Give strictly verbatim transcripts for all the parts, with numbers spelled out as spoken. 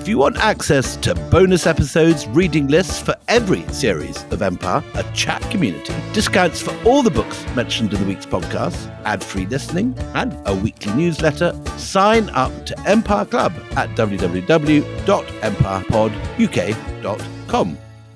If you want access to bonus episodes, reading lists for every series of Empire, a chat community, discounts for all the books mentioned in the week's podcast, ad-free listening, and a weekly newsletter, sign up to Empire Club at w w w dot empire pod u k dot com.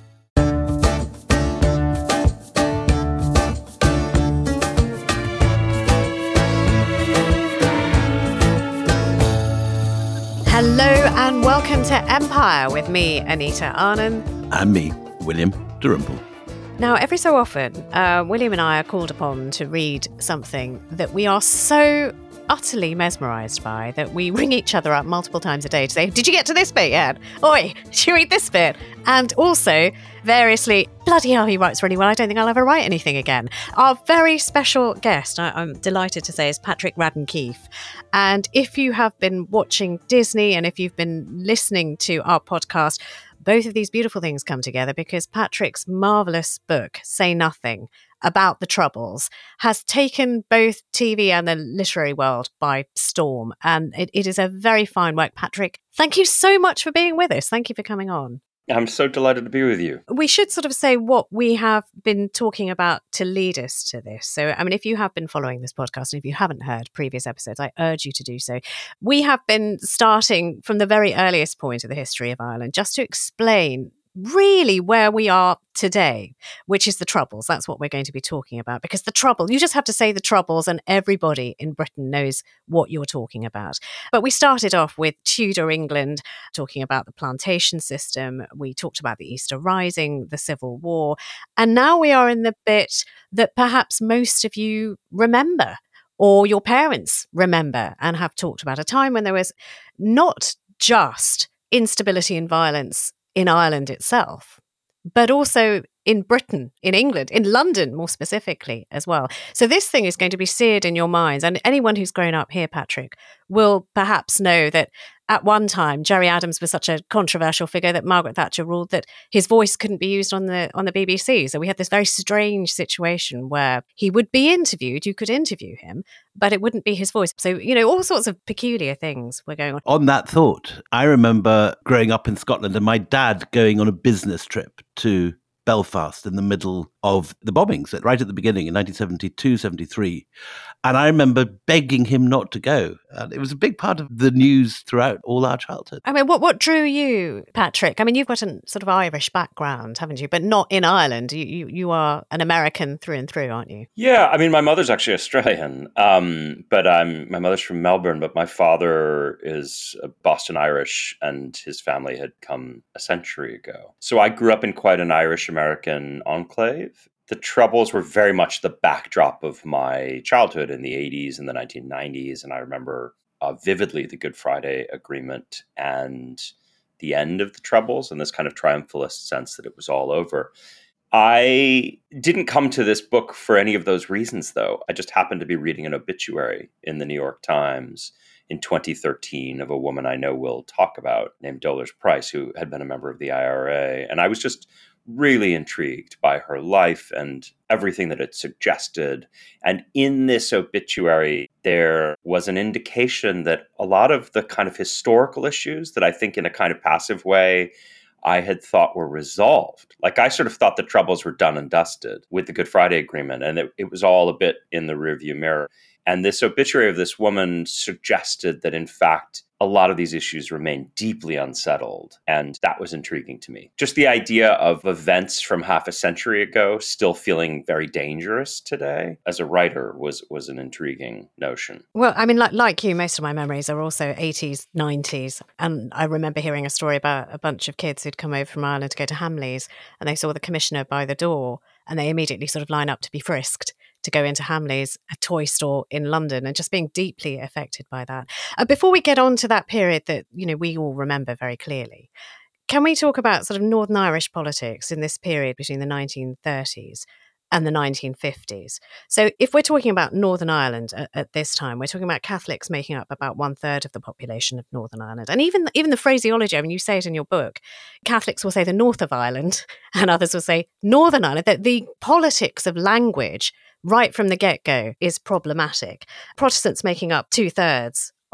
Hello and welcome to Empire with me, Anita Arnon. And me, William Dalrymple. Now, every so often, uh, William and I are called upon to read something that we are so utterly mesmerised by that we ring each other up multiple times a day to say, did you get to this bit yet? Oi, did you read this bit? And also, variously, bloody hell, he writes really well. I don't think I'll ever write anything again. Our very special guest, I- I'm delighted to say, is Patrick Radden Keefe. And if you have been watching Disney and if you've been listening to our podcast, both of these beautiful things come together because Patrick's marvellous book, Say Nothing, about the Troubles, has taken both T V and the literary world by storm. And it, it is a very fine work. Patrick, thank you so much for being with us. Thank you for coming on. I'm so delighted to be with you. We should sort of say what we have been talking about to lead us to this. So, I mean, if you have been following this podcast and if you haven't heard previous episodes, I urge you to do so. We have been starting from the very earliest point of the history of Ireland just to explain really where we are today, which is the Troubles. That's what we're going to be talking about, because the Troubles, you just have to say the Troubles and everybody in Britain knows what you're talking about. But we started off with Tudor England, talking about the plantation system. We talked about the Easter Rising, the Civil War. And now we are in the bit that perhaps most of you remember, or your parents remember and have talked about, a time when there was not just instability and violence in Ireland itself, but also in Britain, in England, in London more specifically as well. So this thing is going to be seared in your minds. And anyone who's grown up here, Patrick, will perhaps know that at one time, Gerry Adams was such a controversial figure that Margaret Thatcher ruled that his voice couldn't be used on the on the B B C. So we had this very strange situation where he would be interviewed, you could interview him, but it wouldn't be his voice. So, you know, all sorts of peculiar things were going on. On that thought, I remember growing up in Scotland and my dad going on a business trip to Belfast in the middle of the bombings, right at the beginning in nineteen seventy-two, seventy-three. And I remember begging him not to go. And it was a big part of the news throughout all our childhood. I mean, what, what drew you, Patrick? I mean, you've got a sort of Irish background, haven't you? But not in Ireland. You you, you are an American through and through, aren't you? Yeah, I mean, my mother's actually Australian, um, but I'm, my mother's from Melbourne, but my father is Boston Irish, and his family had come a century ago. So I grew up in quite an Irish-American enclave. The Troubles were very much the backdrop of my childhood in the eighties and the nineteen nineties. And I remember uh, vividly the Good Friday Agreement and the end of the Troubles and this kind of triumphalist sense that it was all over. I didn't come to this book for any of those reasons, though. I just happened to be reading an obituary in the New York Times in twenty thirteen of a woman I know we'll talk about named Dolores Price, who had been a member of the I R A. And I was just really intrigued by her life and everything that it suggested. And in this obituary, there was an indication that a lot of the kind of historical issues that I think in a kind of passive way I had thought were resolved. Like I sort of thought the Troubles were done and dusted with the Good Friday Agreement, and it, it was all a bit in the rearview mirror. And this obituary of this woman suggested that, in fact, a lot of these issues remain deeply unsettled. And that was intriguing to me. Just the idea of events from half a century ago still feeling very dangerous today as a writer was, was an intriguing notion. Well, I mean, like, like you, most of my memories are also eighties, nineties. And I remember hearing a story about a bunch of kids who'd come over from Ireland to go to Hamleys, and they saw the commissioner by the door, and they immediately sort of line up to be frisked to go into Hamleys, a toy store in London, and just being deeply affected by that. Uh, before we get on to that period that, you know, we all remember very clearly, can we talk about sort of Northern Irish politics in this period between the nineteen thirties and the nineteen fifties? So if we're talking about Northern Ireland at, at this time, we're talking about Catholics making up about one third of the population of Northern Ireland. And even, even the phraseology, I mean, you say it in your book, Catholics will say the north of Ireland and others will say Northern Ireland, that the politics of language right from the get-go is problematic. Protestants making up two thirds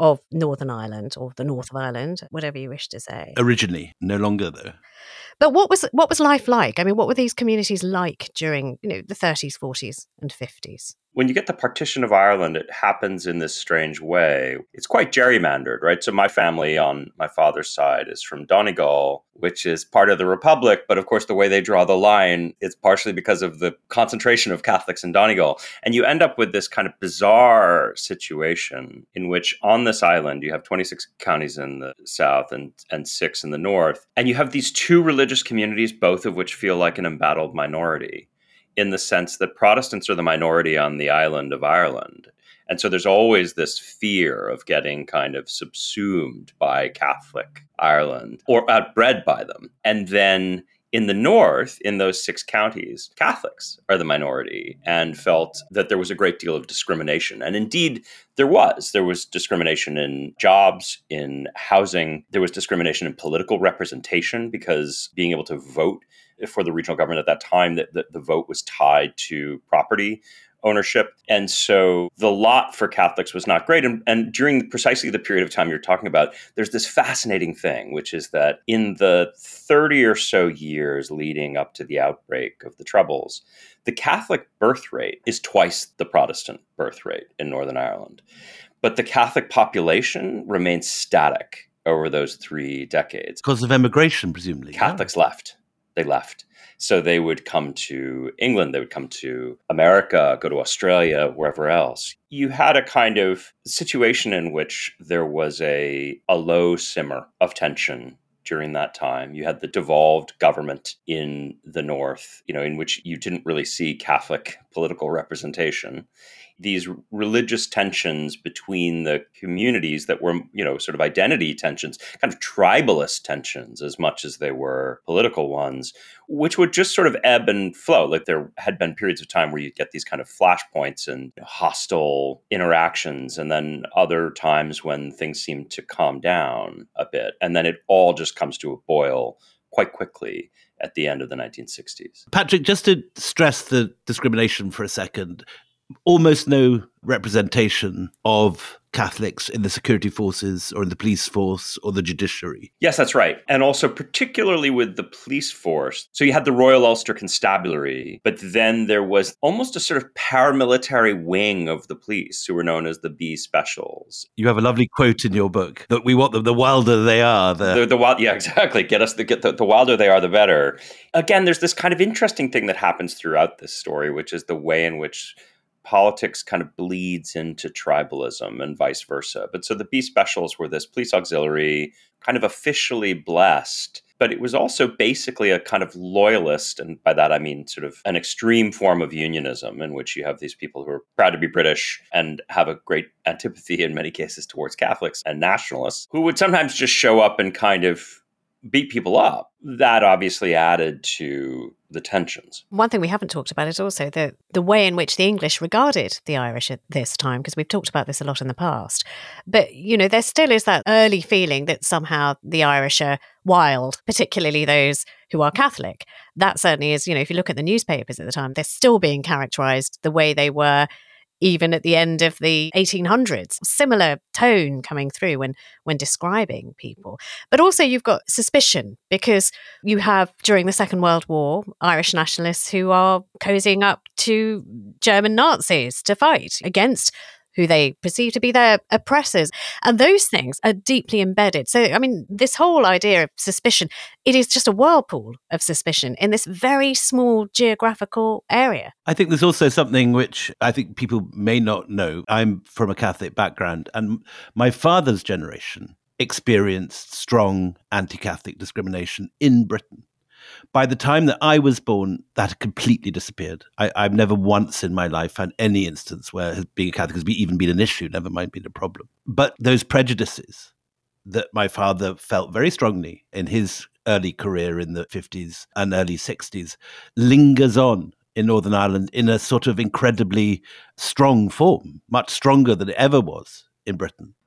of Northern Ireland, or the North of Ireland, whatever you wish to say. Originally, no longer though. But what was what was life like? I mean, what were these communities like during, you know, the thirties, forties and fifties? When you get the partition of Ireland, it happens in this strange way. It's quite gerrymandered, right? So my family on my father's side is from Donegal, which is part of the Republic. But of course, the way they draw the line is partially because of the concentration of Catholics in Donegal. And you end up with this kind of bizarre situation in which on this island, you have twenty-six counties in the south and, and six in the north. And you have these two religious communities, both of which feel like an embattled minority, in the sense that Protestants are the minority on the island of Ireland. And so there's always this fear of getting kind of subsumed by Catholic Ireland or outbred by them. And then in the north, in those six counties, Catholics are the minority and felt that there was a great deal of discrimination. And indeed, there was. There was discrimination in jobs, in housing. There was discrimination in political representation, because being able to vote for the regional government at that time, that the, the vote was tied to property ownership. And so the lot for Catholics was not great. And, and during precisely the period of time you're talking about, there's this fascinating thing, which is that in the thirty or so years leading up to the outbreak of the Troubles, the Catholic birth rate is twice the Protestant birth rate in Northern Ireland. But the Catholic population remains static over those three decades. Because of emigration, presumably. Catholics yeah. left. They left. So they would come to England, they would come to America, go to Australia, wherever else. You had a kind of situation in which there was a, a low simmer of tension during that time. You had the devolved government in the north, you know, in which you didn't really see Catholic political representation. These religious tensions between the communities that were, you know, sort of identity tensions, kind of tribalist tensions as much as they were political ones, which would just sort of ebb and flow. Like there had been periods of time where you get these kind of flashpoints and hostile interactions, and then other times when things seem to calm down a bit. And then it all just comes to a boil quite quickly at the end of the nineteen sixties. Patrick, just to stress the discrimination for a second, almost no representation of Catholics in the security forces or in the police force or the judiciary. Yes, that's right. And also particularly with the police force. So you had the Royal Ulster Constabulary, but then there was almost a sort of paramilitary wing of the police who were known as the B Specials. You have a lovely quote in your book that we want them, the wilder they are. The, the, the wild, yeah, exactly. Get us the, get the, the wilder they are, the better. Again, there's this kind of interesting thing that happens throughout this story, which is the way in which politics kind of bleeds into tribalism and vice versa. But so the B Specials were this police auxiliary, kind of officially blessed, but it was also basically a kind of loyalist. And by that, I mean sort of an extreme form of unionism in which you have these people who are proud to be British and have a great antipathy in many cases towards Catholics and nationalists, who would sometimes just show up and kind of beat people up. That obviously added to the tensions. One thing we haven't talked about is also the, the way in which the English regarded the Irish at this time, because we've talked about this a lot in the past. But, you know, there still is that early feeling that somehow the Irish are wild, particularly those who are Catholic. That certainly is, you know, if you look at the newspapers at the time, they're still being characterised the way they were even at the end of the eighteen hundreds. Similar tone coming through when, when describing people. But also you've got suspicion, because you have, during the Second World War, Irish nationalists who are cozying up to German Nazis to fight against who they perceive to be their oppressors. And those things are deeply embedded. So, I mean, this whole idea of suspicion, it is just a whirlpool of suspicion in this very small geographical area. I think there's also something which I think people may not know. I'm from a Catholic background, and my father's generation experienced strong anti-Catholic discrimination in Britain. By the time that I was born, that had completely disappeared. I, I've never once in my life had any instance where being a Catholic has even been an issue, never mind being a problem. But those prejudices that my father felt very strongly in his early career in the fifties and early sixties lingers on in Northern Ireland in a sort of incredibly strong form, much stronger than it ever was in Britain.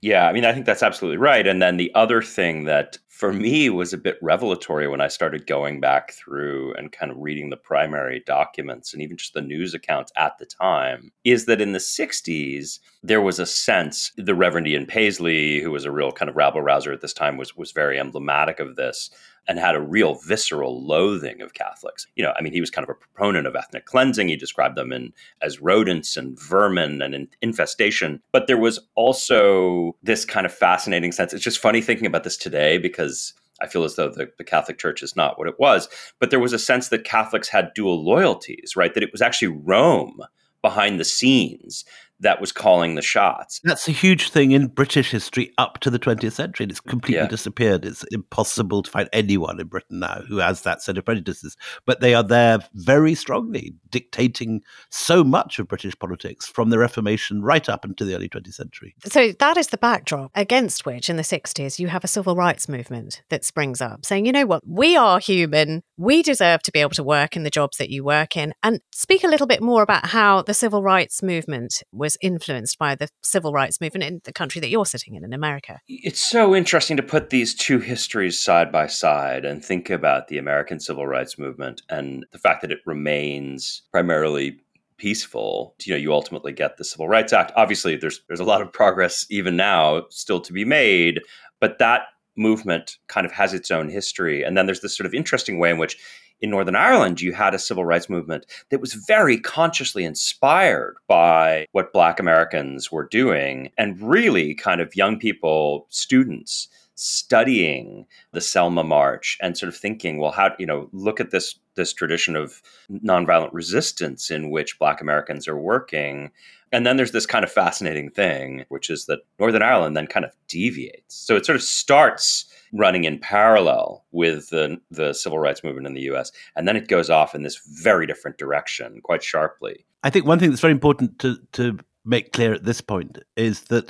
Yeah, I mean, I think that's absolutely right. And then the other thing that for me was a bit revelatory when I started going back through and kind of reading the primary documents and even just the news accounts at the time is that in the sixties, there was a sense, the Reverend Ian Paisley, who was a real kind of rabble-rouser at this time, was, was very emblematic of this and had a real visceral loathing of Catholics. You know, I mean, he was kind of a proponent of ethnic cleansing. He described them in as rodents and vermin and in, infestation. But there was also this kind of fascinating sense. It's just funny thinking about this today because I feel as though the, the Catholic Church is not what it was. But there was a sense that Catholics had dual loyalties, right? That it was actually Rome behind the scenes that was calling the shots. That's a huge thing in British history up to the twentieth century. And it's completely Yeah. disappeared. It's impossible to find anyone in Britain now who has that set of prejudices. But they are there very strongly, dictating so much of British politics from the Reformation right up into the early twentieth century. So that is the backdrop against which in the sixties you have a civil rights movement that springs up saying, you know what, we are human. We deserve to be able to work in the jobs that you work in. And speak a little bit more about how the civil rights movement was influenced by the civil rights movement in the country that you're sitting in, in America. It's so interesting to put these two histories side by side and think about the American civil rights movement and the fact that it remains primarily peaceful. You know, you ultimately get the Civil Rights Act. Obviously, there's there's a lot of progress even now still to be made, but that movement kind of has its own history. And then there's this sort of interesting way in which in Northern Ireland, you had a civil rights movement that was very consciously inspired by what Black Americans were doing and really kind of young people, students studying the Selma March and sort of thinking, well, how, you know, look at this, this tradition of nonviolent resistance in which Black Americans are working. And then there's this kind of fascinating thing, which is that Northern Ireland then kind of deviates. So it sort of starts running in parallel with the, the civil rights movement in the U S, and then it goes off in this very different direction quite sharply. I think one thing that's very important to, to make clear at this point is that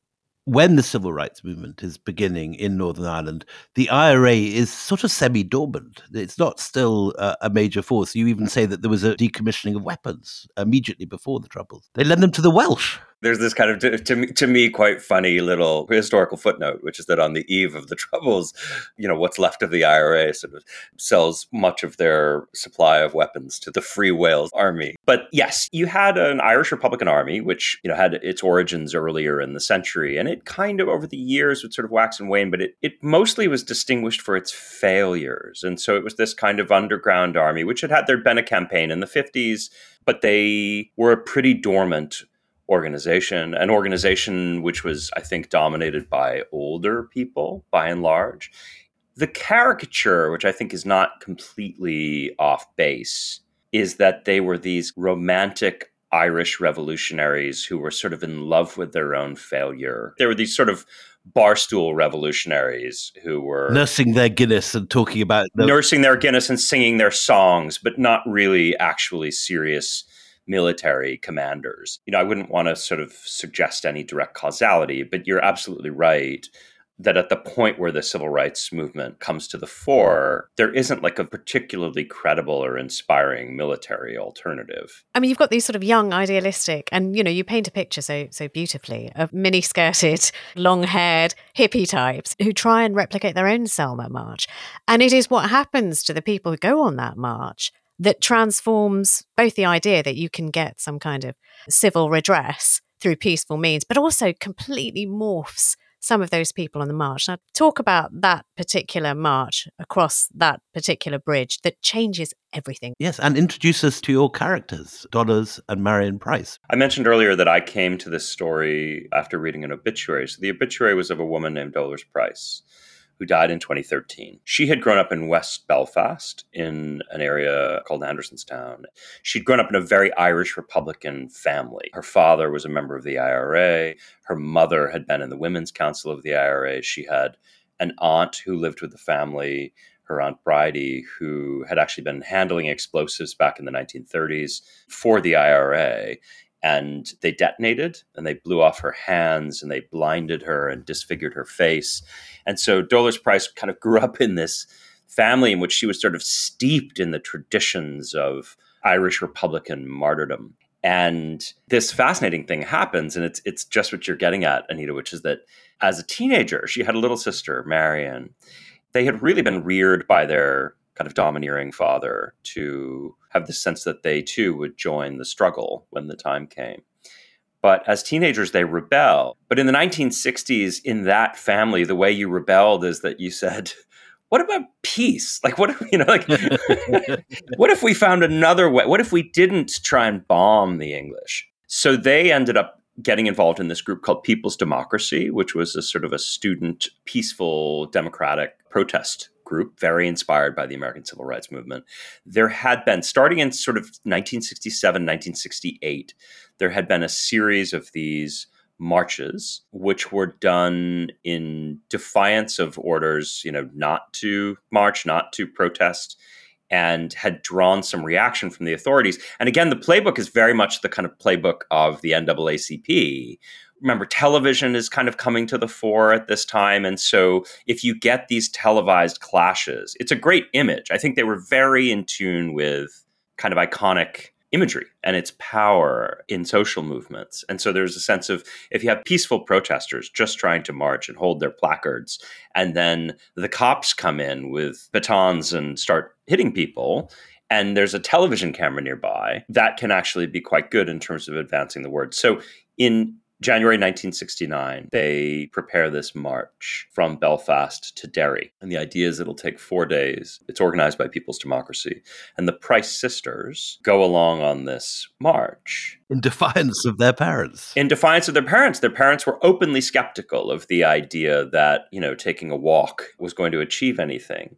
when the civil rights movement is beginning in Northern Ireland, the I R A is sort of semi-dormant. It's not still uh, a major force. You even say that there was a decommissioning of weapons immediately before the Troubles. They lent them to the Welsh. There's this kind of, to, to, me, to me, quite funny little historical footnote, which is that on the eve of the Troubles, you know, what's left of the I R A sort of sells much of their supply of weapons to the Free Wales Army. But yes, you had an Irish Republican Army, which, you know, had its origins earlier in the century. And it kind of, over the years, would sort of wax and wane, but it, it mostly was distinguished for its failures. And so it was this kind of underground army, which had had, there'd been a campaign in the fifties, but they were a pretty dormant organization, an organization which was, I think, dominated by older people by and large. The caricature, which I think is not completely off base, is that they were these romantic Irish revolutionaries who were sort of in love with their own failure. They were these sort of barstool revolutionaries who were nursing their Guinness and talking about the- nursing their Guinness and singing their songs, but not really actually serious military commanders. You know, I wouldn't want to sort of suggest any direct causality, but you're absolutely right that at the point where the civil rights movement comes to the fore, there isn't like a particularly credible or inspiring military alternative. I mean, you've got these sort of young, idealistic, and, you know, you paint a picture so so beautifully of mini-skirted, long-haired hippie types who try and replicate their own Selma March. And it is what happens to the people who go on that march that transforms both the idea that you can get some kind of civil redress through peaceful means, but also completely morphs some of those people on the march. Now, talk about that particular march across that particular bridge that changes everything. Yes, and introduce us to your characters, Dollars and Marion Price. I mentioned earlier that I came to this story after reading an obituary. So the obituary was of a woman named Dollars Price, who died in twenty thirteen. She had grown up in West Belfast in an area called Andersonstown. She'd grown up in a very Irish Republican family. Her father was a member of the I R A. Her mother had been in the Women's Council of the I R A. She had an aunt who lived with the family, her Aunt Bridie, who had actually been handling explosives back in the nineteen thirties for the I R A. And they detonated and they blew off her hands and they blinded her and disfigured her face. And so Dollars Price kind of grew up in this family in which she was sort of steeped in the traditions of Irish Republican martyrdom. And this fascinating thing happens, and it's it's just what you're getting at, Anita, which is that as a teenager, she had a little sister, Marion. They had really been reared by their kind of domineering father to have the sense that they too would join the struggle when the time came. But as teenagers, they rebel. But in the nineteen sixties, in that family, the way you rebelled is that you said, what about peace? Like, what if, you know, like, what if we found another way? What if we didn't try and bomb the English? So they ended up getting involved in this group called People's Democracy, which was a sort of a student, peaceful, democratic protest group, very inspired by the American Civil Rights Movement. There had been, starting in sort of nineteen sixty-seven, nineteen sixty-eight, there had been a series of these marches, which were done in defiance of orders, you know, not to march, not to protest, and had drawn some reaction from the authorities. And again, the playbook is very much the kind of playbook of the N double A C P. Remember, television is kind of coming to the fore at this time. And so if you get these televised clashes, it's a great image. I think they were very in tune with kind of iconic imagery and its power in social movements. And so there's a sense of, if you have peaceful protesters just trying to march and hold their placards, and then the cops come in with batons and start hitting people, and there's a television camera nearby, that can actually be quite good in terms of advancing the word. So in January nineteen sixty-nine, they prepare this march from Belfast to Derry. And the idea is it'll take four days. It's organized by People's Democracy. And the Price sisters go along on this march. In defiance of their parents. In defiance of their parents. Their parents were openly skeptical of the idea that, you know, taking a walk was going to achieve anything.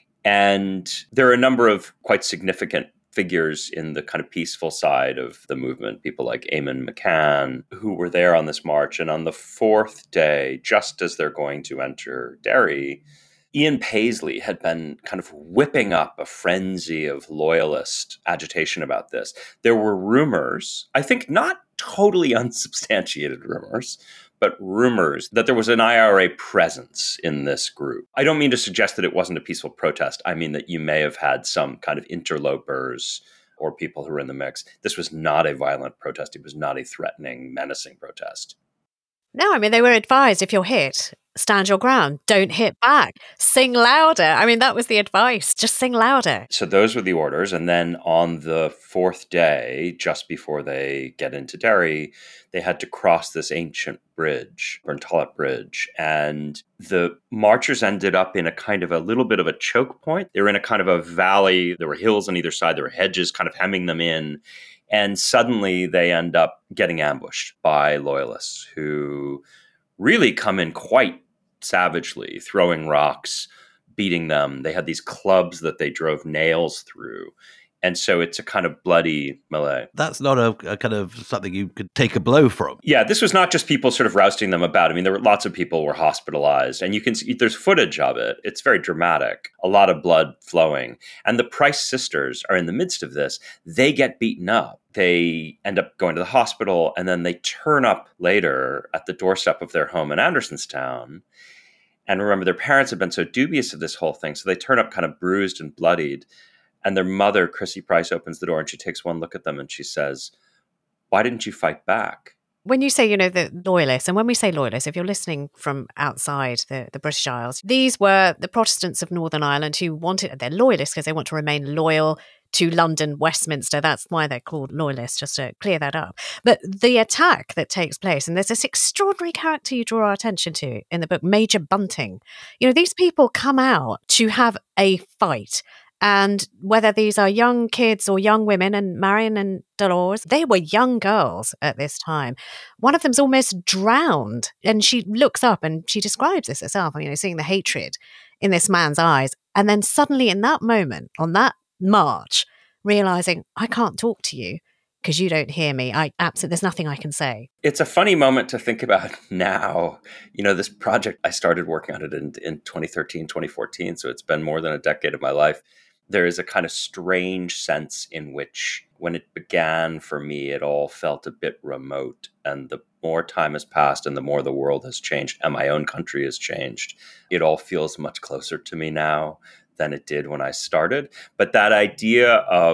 And there are a number of quite significant figures in the kind of peaceful side of the movement, people like Eamon McCann, who were there on this march. And on the fourth day, just as they're going to enter Derry, Ian Paisley had been kind of whipping up a frenzy of loyalist agitation about this. There were rumors, I think not totally unsubstantiated rumors, but rumors that there was an I R A presence in this group. I don't mean to suggest that it wasn't a peaceful protest. I mean that you may have had some kind of interlopers or people who were in the mix. This was not a violent protest. It was not a threatening, menacing protest. No, I mean, they were advised, if you're hit, stand your ground, don't hit back, sing louder. I mean, that was the advice, just sing louder. So those were the orders. And then on the fourth day, just before they get into Derry, they had to cross this ancient bridge, Burntollet Bridge. And the marchers ended up in a kind of a little bit of a choke point. They were in a kind of a valley. There were hills on either side. There were hedges kind of hemming them in. And suddenly they end up getting ambushed by loyalists who really come in quite savagely, throwing rocks, beating them. They had these clubs that they drove nails through. And so it's a kind of bloody melee. That's not a, a kind of something you could take a blow from. Yeah, this was not just people sort of rousting them about. I mean, there were lots of people were hospitalized, and you can see there's footage of it. It's very dramatic, a lot of blood flowing. And the Price sisters are in the midst of this. They get beaten up. They end up going to the hospital, and then they turn up later at the doorstep of their home in Andersonstown. And remember, their parents had been so dubious of this whole thing, so they turn up kind of bruised and bloodied. And their mother, Chrissy Price, opens the door and she takes one look at them and she says, "Why didn't you fight back?" When you say, you know, the loyalists, and when we say loyalists, if you're listening from outside the, the British Isles, these were the Protestants of Northern Ireland who wanted, they're loyalists because they want to remain loyal to London, Westminster. That's why they're called loyalists, just to clear that up. But the attack that takes place, and there's this extraordinary character you draw our attention to in the book, Major Bunting. You know, these people come out to have a fight. And whether these are young kids or young women, and Marion and Dolores, they were young girls at this time. One of them's almost drowned, and she looks up and she describes this herself, you know, seeing the hatred in this man's eyes. And then suddenly in that moment, on that march, realizing, I can't talk to you because you don't hear me. I absolutely, there's nothing I can say. It's a funny moment to think about now. You know, this project, I started working on it in, in twenty thirteen, twenty fourteen. So it's been more than a decade of my life. There is a kind of strange sense in which, when it began for me, it all felt a bit remote. And the more time has passed and the more the world has changed and my own country has changed, it all feels much closer to me now than it did when I started. But that idea of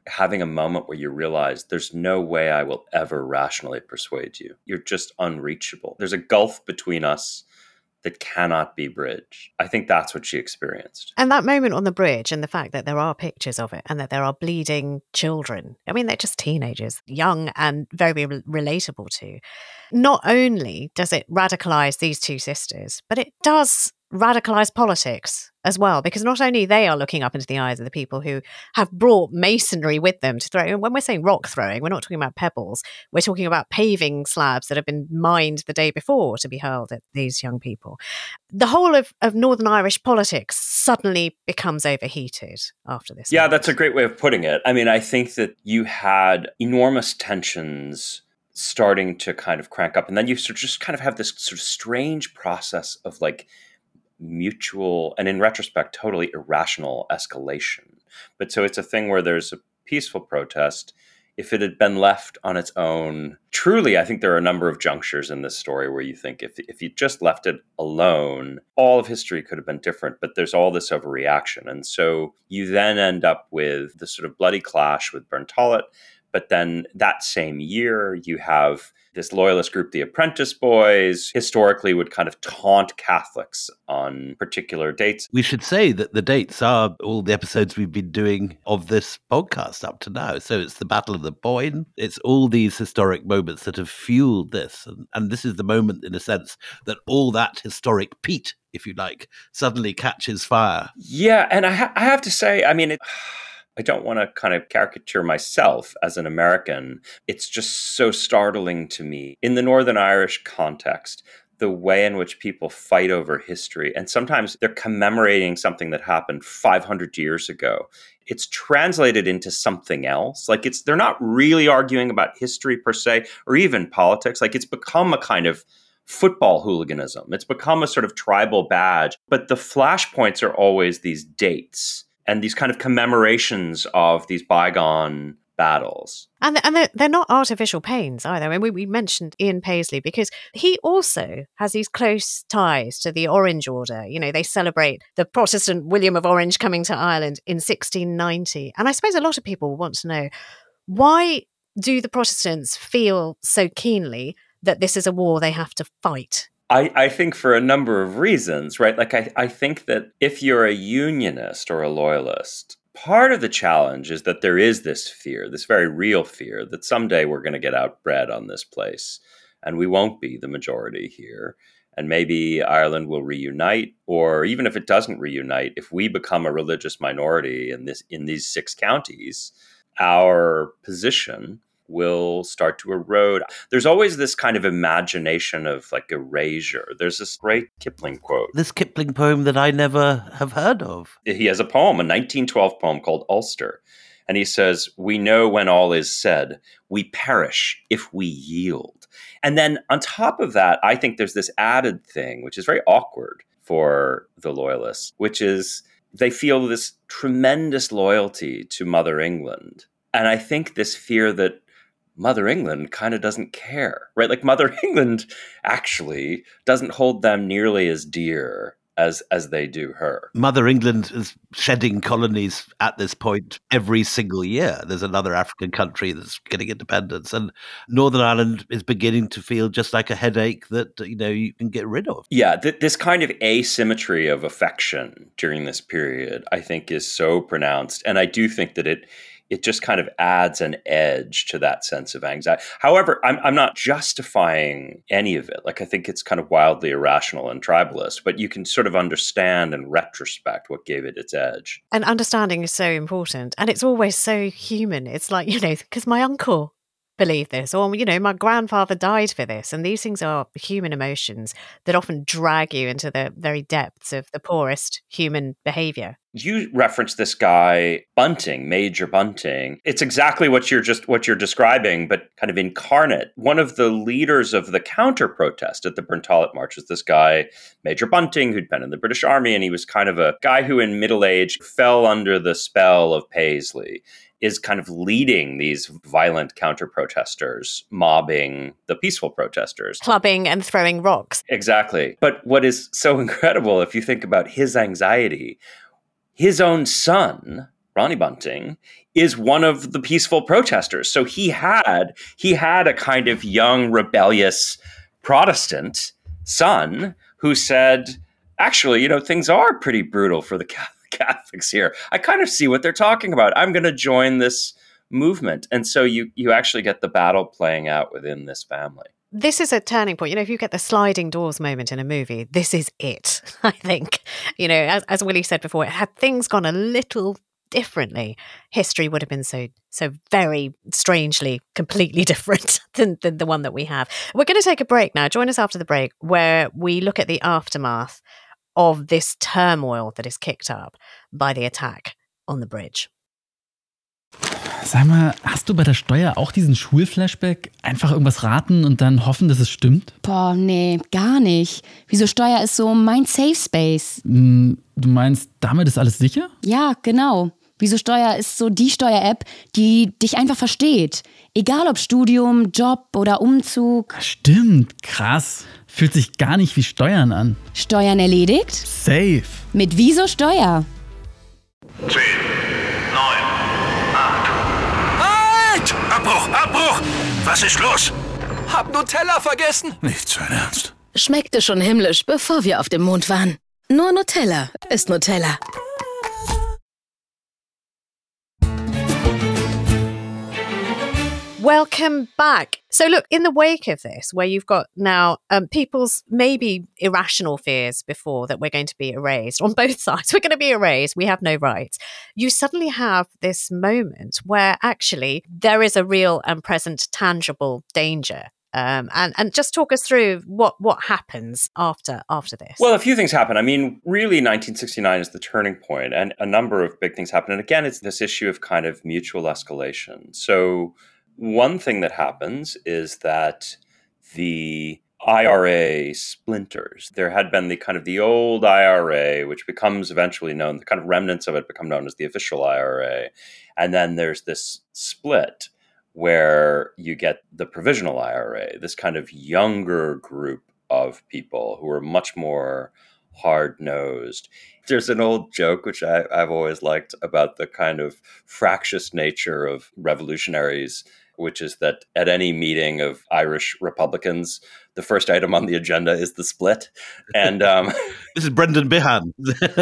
having a moment where you realize there's no way I will ever rationally persuade you. You're just unreachable. There's a gulf between us that cannot be bridged. I think that's what she experienced. And that moment on the bridge and the fact that there are pictures of it and that there are bleeding children. I mean, they're just teenagers, young and very re- relatable to. Not only does it radicalize these two sisters, but it does radicalize politics as well, because not only they are looking up into the eyes of the people who have brought masonry with them to throw. And when we're saying rock throwing, we're not talking about pebbles. We're talking about paving slabs that have been mined the day before to be hurled at these young people. The whole of, of Northern Irish politics suddenly becomes overheated after this. Yeah, moment. that's a great way of putting it. I mean, I think that you had enormous tensions starting to kind of crank up. And then you sort of just kind of have this sort of strange process of like mutual and in retrospect, totally irrational escalation. But so it's a thing where there's a peaceful protest. If it had been left on its own, truly, I think there are a number of junctures in this story where you think if, if you just left it alone, all of history could have been different, but there's all this overreaction. And so you then end up with this sort of bloody clash with Burntallet. But then that same year, you have this loyalist group, the Apprentice Boys, historically would kind of taunt Catholics on particular dates. We should say that the dates are all the episodes we've been doing of this podcast up to now. So it's the Battle of the Boyne. It's all these historic moments that have fueled this. And, and this is the moment, in a sense, that all that historic peat, if you like, suddenly catches fire. Yeah, and I, ha- I have to say, I mean, it... I don't want to kind of caricature myself as an American. It's just so startling to me. In the Northern Irish context, the way in which people fight over history, and sometimes they're commemorating something that happened five hundred years ago. It's translated into something else. Like it's, they're not really arguing about history per se, or even politics. Like it's become a kind of football hooliganism. It's become a sort of tribal badge. But the flashpoints are always these dates and these kind of commemorations of these bygone battles. And, and they're, they're not artificial pains either. I mean, we, we mentioned Ian Paisley because he also has these close ties to the Orange Order. You know, they celebrate the Protestant William of Orange coming to Ireland in sixteen ninety. And I suppose a lot of people want to know, why do the Protestants feel so keenly that this is a war they have to fight? I, I think for a number of reasons, right? Like, I, I think that if you're a unionist or a loyalist, part of the challenge is that there is this fear, this very real fear that someday we're going to get outbred on this place and we won't be the majority here. And maybe Ireland will reunite, or even if it doesn't reunite, if we become a religious minority in this in these six counties, our position will start to erode. There's always this kind of imagination of like erasure. There's this great Kipling quote. This Kipling poem that I never have heard of. He has a poem, a nineteen twelve poem called Ulster. And he says, "We know when all is said, we perish if we yield." And then on top of that, I think there's this added thing, which is very awkward for the loyalists, which is they feel this tremendous loyalty to Mother England. And I think this fear that Mother England kind of doesn't care, right? Like Mother England actually doesn't hold them nearly as dear as as they do her. Mother England is shedding colonies at this point every single year. There's another African country that's getting independence, and Northern Ireland is beginning to feel just like a headache that, you know, you can get rid of. Yeah, th- this kind of asymmetry of affection during this period, I think, is so pronounced, and I do think that it it just kind of adds an edge to that sense of anxiety. However, I'm, I'm not justifying any of it. Like, I think it's kind of wildly irrational and tribalist, but you can sort of understand in retrospect what gave it its edge. And understanding is so important. And it's always so human. It's like, you know, because my uncle believed this, or, you know, my grandfather died for this. And these things are human emotions that often drag you into the very depths of the poorest human behavior. You referenced this guy Bunting, Major Bunting. It's exactly what you're just what you're describing, but kind of incarnate. One of the leaders of the counter protest at the Burntallet March was this guy, Major Bunting, who'd been in the British Army, and he was kind of a guy who in middle age fell under the spell of Paisley, is kind of leading these violent counter protesters, mobbing the peaceful protesters. Clubbing and throwing rocks. Exactly. But what is so incredible, if you think about his anxiety, his own son Ronnie Bunting, is one of the peaceful protesters. So he had he had a kind of young, rebellious Protestant son who said, actually, you know, things are pretty brutal for the Catholics here. I kind of see what they're talking about. I'm going to join this movement. And so you you actually get the battle playing out within this family. This is a turning point. You know, if you get the sliding doors moment in a movie, this is it, I think. You know, as, as Willie said before, had things gone a little differently, history would have been so so very strangely completely different than, than the one that we have. We're going to take a break now. Join us after the break where we look at the aftermath of this turmoil that is kicked up by the attack on the bridge. Sag mal, hast du bei der Steuer auch diesen Schulflashback? Einfach irgendwas raten und dann hoffen, dass es stimmt? Boah, nee, gar nicht. Wieso Steuer ist so mein Safe Space? Du meinst, damit ist alles sicher? Ja, genau. Wieso Steuer ist so die Steuer-App, die dich einfach versteht. Egal ob Studium, Job oder Umzug. Stimmt, krass. Fühlt sich gar nicht wie Steuern an. Steuern erledigt? Safe. Mit Wieso Steuer? zehn, neun, acht. Halt! Abbruch, Abbruch! Was ist los? Hab Nutella vergessen. Nicht sein Ernst. Schmeckte schon himmlisch, bevor wir auf dem Mond waren. Nur Nutella ist Nutella. Welcome back. So look, in the wake of this, where you've got now um, people's maybe irrational fears before that we're going to be erased on both sides, we're going to be erased, we have no rights. You suddenly have this moment where actually there is a real and present tangible danger. Um, and, and just talk us through what, what happens after after this. Well, a few things happen. I mean, really, nineteen sixty-nine is the turning point, and a number of big things happen. And again, it's this issue of kind of mutual escalation. So one thing that happens is that the I R A splinters. There had been the kind of the old I R A, which becomes eventually known, the kind of remnants of it become known as the official I R A. And then there's this split where you get the provisional I R A, this kind of younger group of people who are much more hard-nosed. There's an old joke, which I, I've always liked, about the kind of fractious nature of revolutionaries, which is that at any meeting of Irish Republicans, the first item on the agenda is the split. And um, this is Brendan Behan.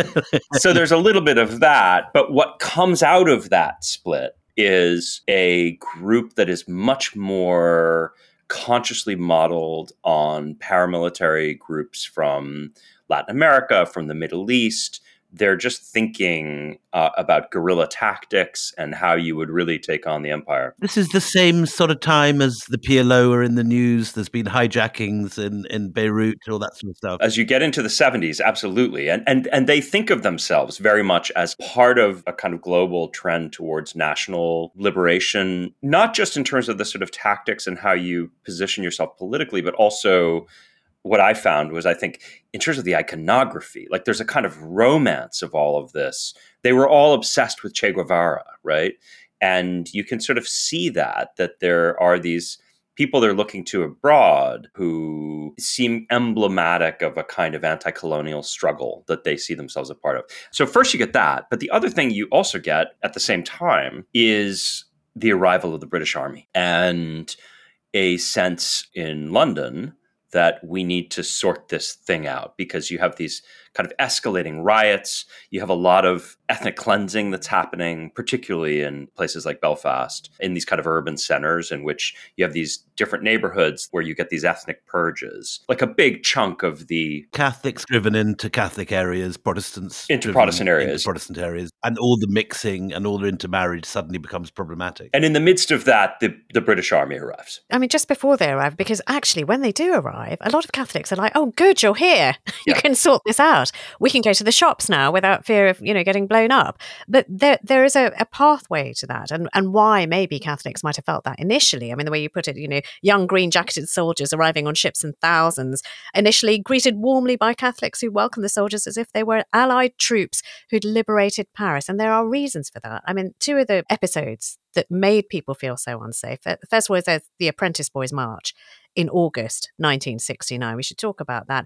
So there's a little bit of that. But what comes out of that split is a group that is much more consciously modeled on paramilitary groups from Latin America, from the Middle East. They're just thinking uh, about guerrilla tactics and how you would really take on the empire. This is the same sort of time as the P L O are in the news. There's been hijackings in, in Beirut, all that sort of stuff. As you get into the seventies, absolutely. And, and, and they think of themselves very much as part of a kind of global trend towards national liberation, not just in terms of the sort of tactics and how you position yourself politically, but also what I found was, I think, in terms of the iconography, like there's a kind of romance of all of this. They were all obsessed with Che Guevara, right? And you can sort of see that, that there are these people they're looking to abroad who seem emblematic of a kind of anti-colonial struggle that they see themselves a part of. So first you get that. But the other thing you also get at the same time is the arrival of the British Army and a sense in London that we need to sort this thing out, because you have these kind of escalating riots. You have a lot of ethnic cleansing that's happening, particularly in places like Belfast, in these kind of urban centers in which you have these different neighborhoods where you get these ethnic purges. Like a big chunk of the Catholics driven into Catholic areas, Protestants into Protestant areas, into Protestant areas, and all the mixing and all the intermarriage suddenly becomes problematic. And in the midst of that, the, the British Army arrives. I mean, just before they arrive, because actually when they do arrive, a lot of Catholics are like, oh, good, you're here. You Yeah. can sort this out. We can go to the shops now without fear of, you know, getting blown up. But there there is a, a pathway to that, and, and why maybe Catholics might have felt that initially. I mean, the way you put it, you know, young green jacketed soldiers arriving on ships in thousands, initially greeted warmly by Catholics who welcomed the soldiers as if they were Allied troops who'd liberated Paris. And there are reasons for that. I mean, two of the episodes that made people feel so unsafe. The first was uh, the Apprentice Boys March in August nineteen sixty-nine. We should talk about that.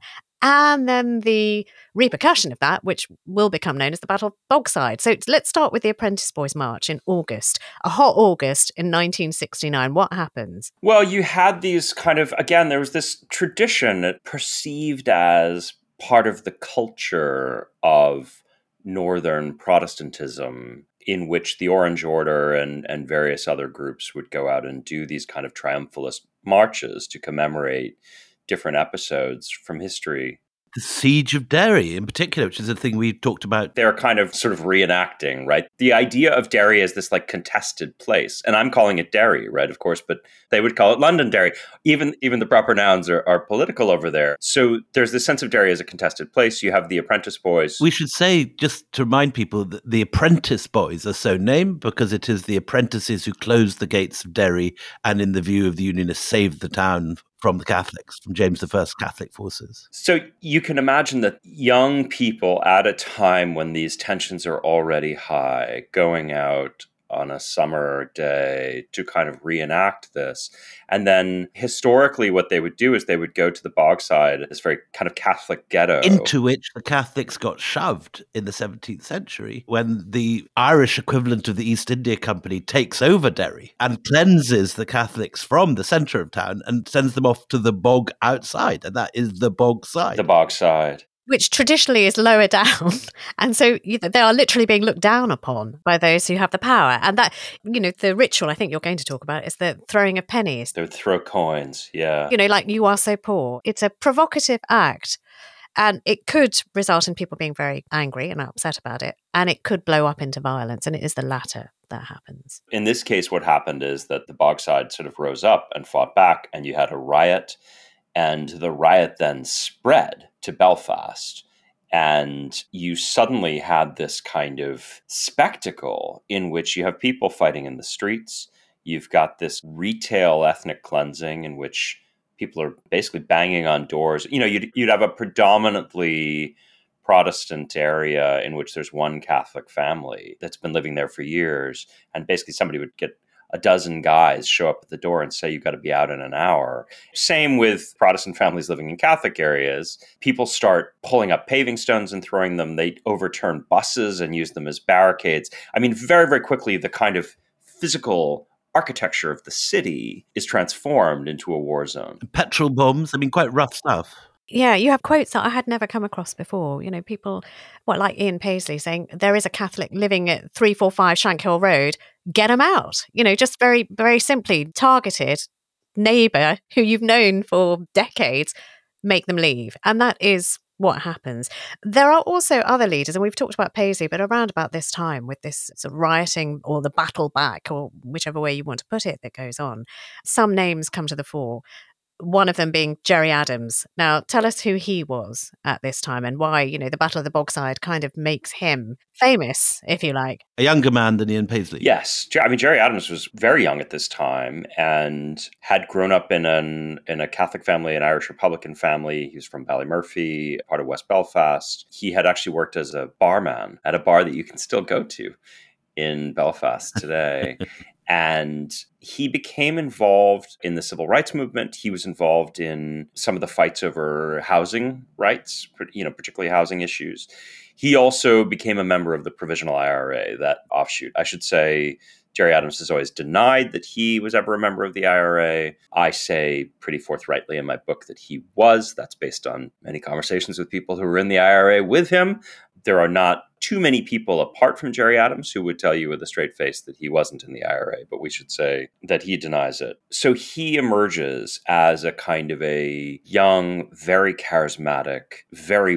and then the repercussion of that, which will become known as the Battle of Bogside. So let's start with the Apprentice Boys March in August, a hot August in nineteen sixty-nine. What happens? Well, you had these kind of, again, there was this tradition perceived as part of the culture of Northern Protestantism, in which the Orange Order and, and various other groups would go out and do these kind of triumphalist marches to commemorate different episodes from history. The Siege of Derry in particular, which is a thing we talked about. They're kind of sort of reenacting, right? The idea of Derry as this like contested place, and I'm calling it Derry, right, of course, but they would call it Londonderry. Even even the proper nouns are, are political over there. So there's this sense of Derry as a contested place. You have the Apprentice Boys. We should say, just to remind people, that the Apprentice Boys are so named because it is the apprentices who closed the gates of Derry and, in the view of the Unionists, saved the town from the Catholics, from James the First Catholic forces. So you can imagine that young people at a time when these tensions are already high, going out on a summer day to kind of reenact this. And then historically what they would do is they would go to the Bogside, this very kind of Catholic ghetto. Into which the Catholics got shoved in the seventeenth century when the Irish equivalent of the East India Company takes over Derry and cleanses the Catholics from the centre of town and sends them off to the bog outside. And that is the Bogside. The Bogside. Which traditionally is lower down. And so you know, they are literally being looked down upon by those who have the power. And that, you know, the ritual I think you're going to talk about is the throwing of pennies. They would throw coins, yeah. You know, like you are so poor. It's a provocative act. And it could result in people being very angry and upset about it. And it could blow up into violence. And it is the latter that happens. In this case, what happened is that the Bogside sort of rose up and fought back, and you had a riot. And the riot then spread to Belfast. And you suddenly had this kind of spectacle in which you have people fighting in the streets. You've got this retail ethnic cleansing in which people are basically banging on doors. You know, you'd, you'd have a predominantly Protestant area in which there's one Catholic family that's been living there for years. And basically somebody would get a dozen guys show up at the door and say, you've got to be out in an hour. Same with Protestant families living in Catholic areas. People start pulling up paving stones and throwing them. They overturn buses and use them as barricades. I mean, very, very quickly, the kind of physical architecture of the city is transformed into a war zone. Petrol bombs, I mean, quite rough stuff. Yeah, you have quotes that I had never come across before. You know, people, what, like Ian Paisley saying, there is a Catholic living at three forty-five Shankhill Road, get him out. You know, just very, very simply targeted neighbour who you've known for decades, make them leave. And that is what happens. There are also other leaders, and we've talked about Paisley, but around about this time with this sort of rioting or the battle back, or whichever way you want to put it, that goes on, some names come to the fore. One of them being Gerry Adams. Now, tell us who he was at this time and why, you know, the Battle of the Bogside kind of makes him famous, if you like. A younger man than Ian Paisley. Yes. I mean, Gerry Adams was very young at this time and had grown up in an in a Catholic family, an Irish Republican family. He was from Ballymurphy, part of West Belfast. He had actually worked as a barman at a bar that you can still go to in Belfast today. And he became involved in the civil rights movement. He was involved in some of the fights over housing rights, you know, particularly housing issues. He also became a member of the Provisional I R A, that offshoot. I should say Gerry Adams has always denied that he was ever a member of the I R A. I say pretty forthrightly in my book that he was. That's based on many conversations with people who were in the I R A with him. There are not too many people apart from Gerry Adams who would tell you with a straight face that he wasn't in the I R A, but we should say that he denies it. So he emerges as a kind of a young, very charismatic, very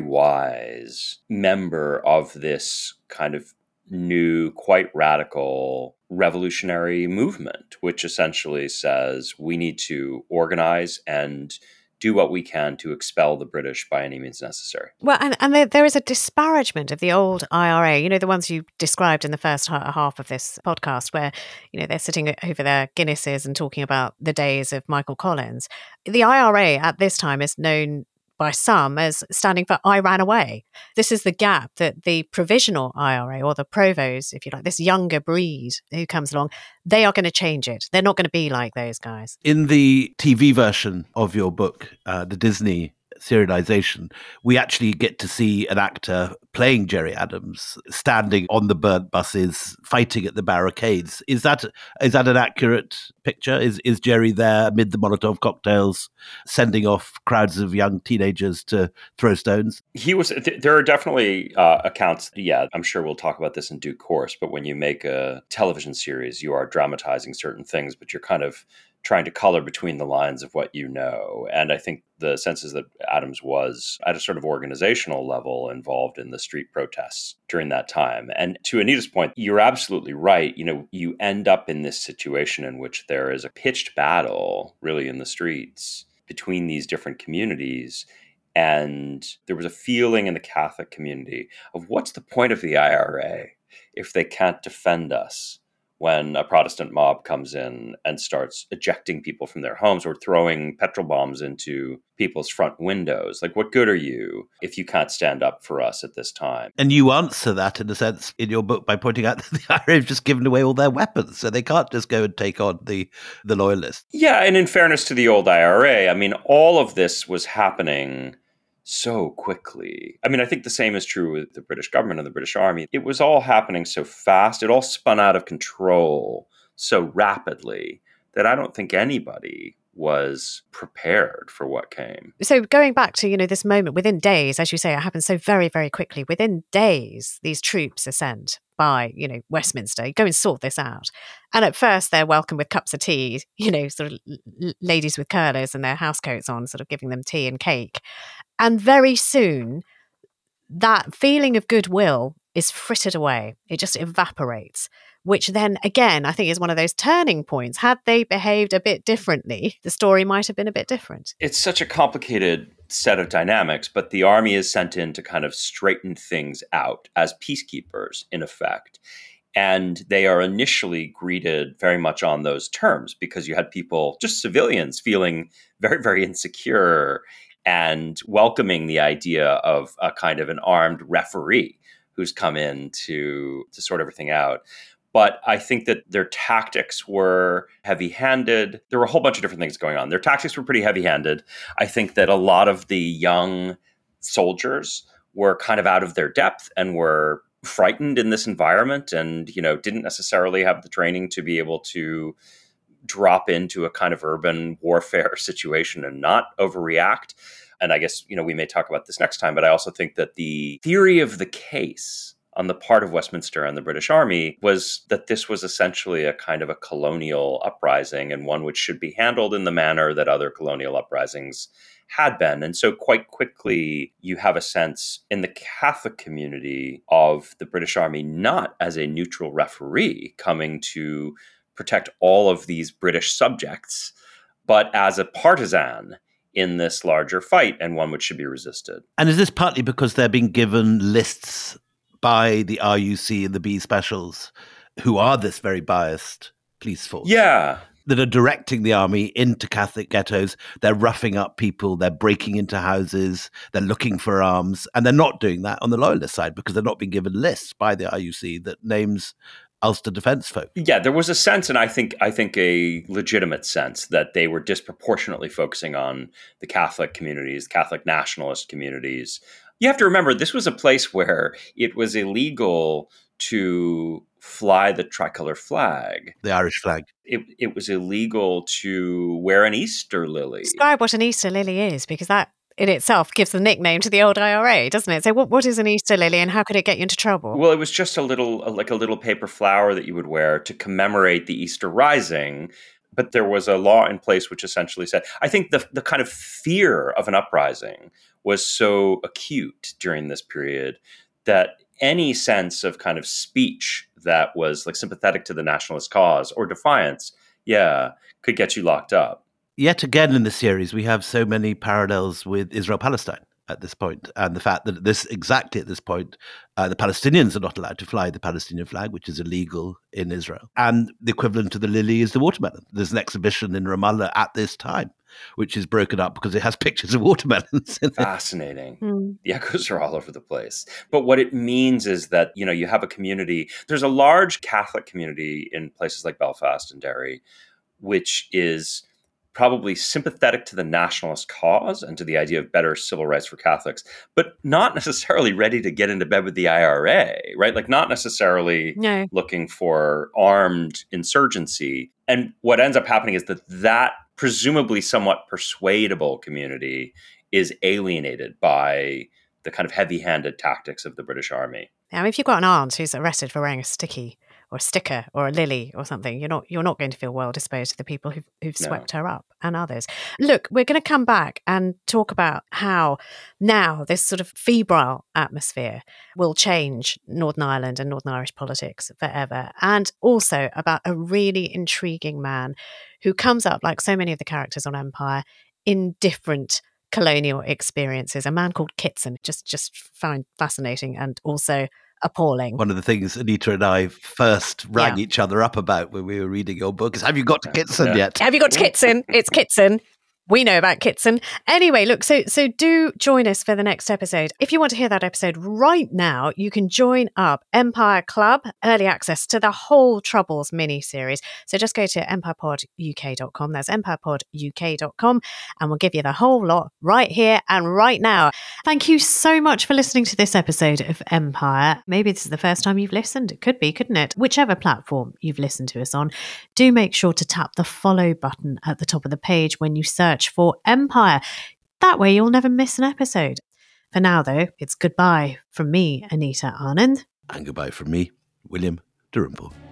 wise member of this kind of new, quite radical revolutionary movement, which essentially says we need to organize and do what we can to expel the British by any means necessary. Well, and, and there, there is a disparagement of the old I R A, you know, the ones you described in the first half of this podcast where, you know, they're sitting over their Guinnesses and talking about the days of Michael Collins. The I R A at this time is known by some as standing for I ran away. This is the gap that the provisional I R A, or the provos, if you like, this younger breed who comes along, they are going to change it. They're not going to be like those guys. In the T V version of your book, uh, the Disney serialization, we actually get to see an actor playing Gerry Adams standing on the burnt buses, fighting at the barricades. Is that is that an accurate picture? Is is Gerry there amid the Molotov cocktails, sending off crowds of young teenagers to throw stones? He was. Th- there are definitely uh, accounts. Yeah, I'm sure we'll talk about this in due course. But when you make a television series, you are dramatizing certain things, but you're kind of trying to color between the lines of what you know. And I think the sense is that Adams was at a sort of organizational level involved in the street protests during that time. And to Anita's point, you're absolutely right. You know, you end up in this situation in which there is a pitched battle really in the streets between these different communities. And there was a feeling in the Catholic community of what's the point of the I R A if they can't defend us when a Protestant mob comes in and starts ejecting people from their homes or throwing petrol bombs into people's front windows. Like, what good are you if you can't stand up for us at this time? And you answer that, in a sense, in your book by pointing out that the I R A have just given away all their weapons, so they can't just go and take on the, the loyalists. Yeah, and in fairness to the old I R A, I mean, all of this was happening so quickly. I mean, I think the same is true with the British government and the British Army. It was all happening so fast. It all spun out of control so rapidly that I don't think anybody was prepared for what came. So going back to, you know, this moment, within days, as you say, it happened so very, very quickly. Within days, these troops are sent by, you know, Westminster, go and sort this out. And at first they're welcomed with cups of tea, you know, sort of l- ladies with curlers and their housecoats on, sort of giving them tea and cake. And very soon, that feeling of goodwill is frittered away. It just evaporates, which then, again, I think is one of those turning points. Had they behaved a bit differently, the story might have been a bit different. It's such a complicated set of dynamics, but the army is sent in to kind of straighten things out as peacekeepers, in effect. And they are initially greeted very much on those terms because you had people, just civilians, feeling very, very insecure and welcoming the idea of a kind of an armed referee who's come in to, to sort everything out. But I think that their tactics were heavy-handed. There were a whole bunch of different things going on. Their tactics were pretty heavy-handed. I think that a lot of the young soldiers were kind of out of their depth and were frightened in this environment and, you know, didn't necessarily have the training to be able to drop into a kind of urban warfare situation and not overreact. And I guess, you know, we may talk about this next time, but I also think that the theory of the case on the part of Westminster and the British Army was that this was essentially a kind of a colonial uprising and one which should be handled in the manner that other colonial uprisings had been. And so quite quickly, you have a sense in the Catholic community of the British Army not as a neutral referee coming to protect all of these British subjects, but as a partisan in this larger fight and one which should be resisted. And is this partly because they're being given lists by the R U C and the B Specials, who are this very biased police force? Yeah. That are directing the army into Catholic ghettos. They're roughing up people. They're breaking into houses. They're looking for arms. And they're not doing that on the loyalist side because they're not being given lists by the R U C that names Ulster Defence folk. Yeah, there was a sense, and I think I think a legitimate sense, that they were disproportionately focusing on the Catholic communities, Catholic nationalist communities. You have to remember, this was a place where it was illegal to fly the tricolour flag. The Irish flag. It, it was illegal to wear an Easter lily. Describe what an Easter lily is, because that in itself gives the nickname to the old I R A, doesn't it? So what, what is an Easter lily and how could it get you into trouble? Well, it was just a little, like a little paper flower that you would wear to commemorate the Easter Rising. But there was a law in place which essentially said, I think the the kind of fear of an uprising was so acute during this period that any sense of kind of speech that was like sympathetic to the nationalist cause or defiance, yeah, could get you locked up. Yet again in the series, we have so many parallels with Israel-Palestine at this point, and the fact that this exactly at this point, uh, the Palestinians are not allowed to fly the Palestinian flag, which is illegal in Israel. And the equivalent to the lily is the watermelon. There's an exhibition in Ramallah at this time, which is broken up because it has pictures of watermelons in it. Fascinating. Mm. The echoes are all over the place. But what it means is that, you know, you have a community. There's a large Catholic community in places like Belfast and Derry, which is probably sympathetic to the nationalist cause and to the idea of better civil rights for Catholics, but not necessarily ready to get into bed with the I R A, right? Like not necessarily No. looking for armed insurgency. And what ends up happening is that that presumably somewhat persuadable community is alienated by the kind of heavy-handed tactics of the British Army. Now, if you've got an aunt who's arrested for wearing a sticky or a sticker or a lily or something, you're not you're not going to feel well disposed to the people who've, who've No. swept her up and others. Look, we're going to come back and talk about how now this sort of febrile atmosphere will change Northern Ireland and Northern Irish politics forever, and also about a really intriguing man who comes up, like so many of the characters on Empire, in different colonial experiences. A man called Kitson, just just found fascinating and also appalling. One of the things Anita and I first rang Yeah. each other up about when we were reading your book is, have you got to Kitson Yeah. yet? Have you got to Kitson? It's Kitson. We know about Kitson. Anyway, look, so so do join us for the next episode. If you want to hear that episode right now, you can join up Empire Club, early access to the whole Troubles mini-series. So just go to empire pod u k dot com. That's empire pod u k dot com, and we'll give you the whole lot right here and right now. Thank you so much for listening to this episode of Empire. Maybe this is the first time you've listened. It could be, couldn't it? Whichever platform you've listened to us on, do make sure to tap the follow button at the top of the page when you search for Empire. That way you'll never miss an episode. For now, though, it's goodbye from me, Anita Anand. And goodbye from me, William Dalrymple.